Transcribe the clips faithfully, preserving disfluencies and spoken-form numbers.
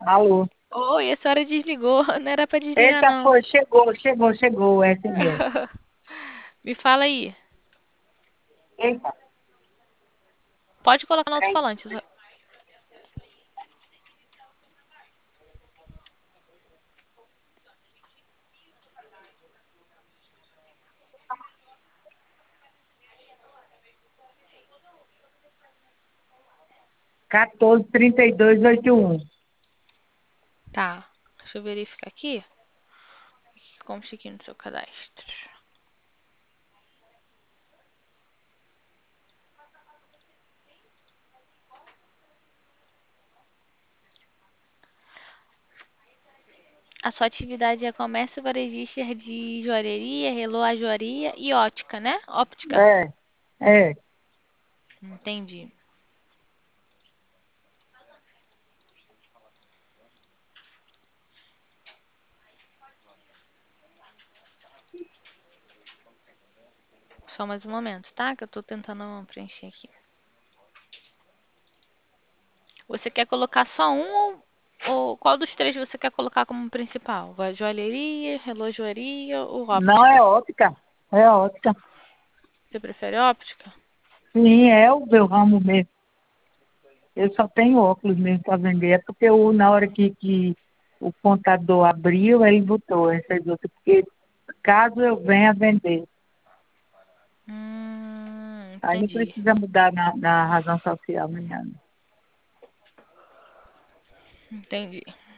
Alô? Oi, a senhora desligou. Não era pra desligar, Eita, não. foi, chegou, chegou, chegou o S M S. Me fala aí. Eita, Pode colocar no peraí. alto-falante. só- quatorze, trinta e dois, oitenta e um. Tá. Deixa eu verificar aqui. Como cheguei no seu cadastro. A sua atividade é comércio varejista de joalheria, relojoaria e ótica, né? Óptica. É, é. Entendi. Só mais um momento, tá? Que eu tô tentando preencher aqui. Você quer colocar só um ou, ou qual dos três você quer colocar como principal? Vai joalheria, relojoaria ou Não óptica? é ótica, é ótica. Você prefere óptica? Sim, é o meu ramo mesmo. Eu só tenho óculos mesmo para vender. É porque eu, na hora que, que o contador abriu, ele botou essas outras. Porque caso eu venha vender, Hum, aí não entendi. precisa mudar na, na razão social, menina. Entendi.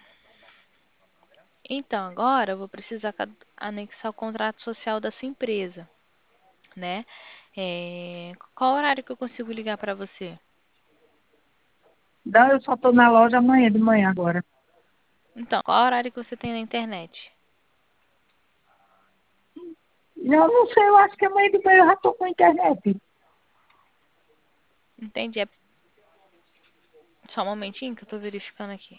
Então, agora eu vou precisar ca- anexar o contrato social da sua empresa, né? É, qual horário que eu consigo ligar para você? Não, eu só estou na loja amanhã de manhã agora. Então, qual horário que você tem na internet? Não, não sei, eu acho que amanhã de manhã eu já estou com a internet. Entendi. É só um momentinho que eu tô verificando aqui.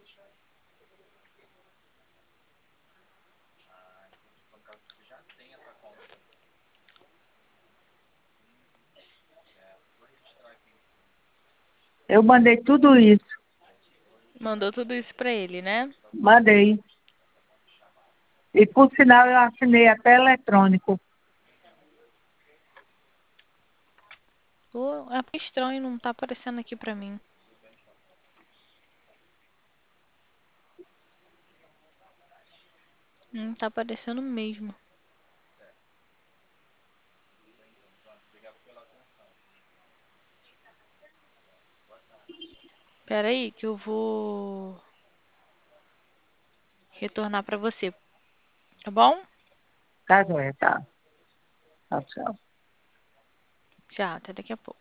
Eu mandei tudo isso. Mandou tudo isso para ele, né? Mandei. E por sinal eu assinei até eletrônico. Pô, é estranho, não tá aparecendo aqui pra mim. Não tá aparecendo mesmo. Pera aí que eu vou retornar pra você, tá bom? Tá, joia, tá. Tá, tchau. Já, até daqui a pouco.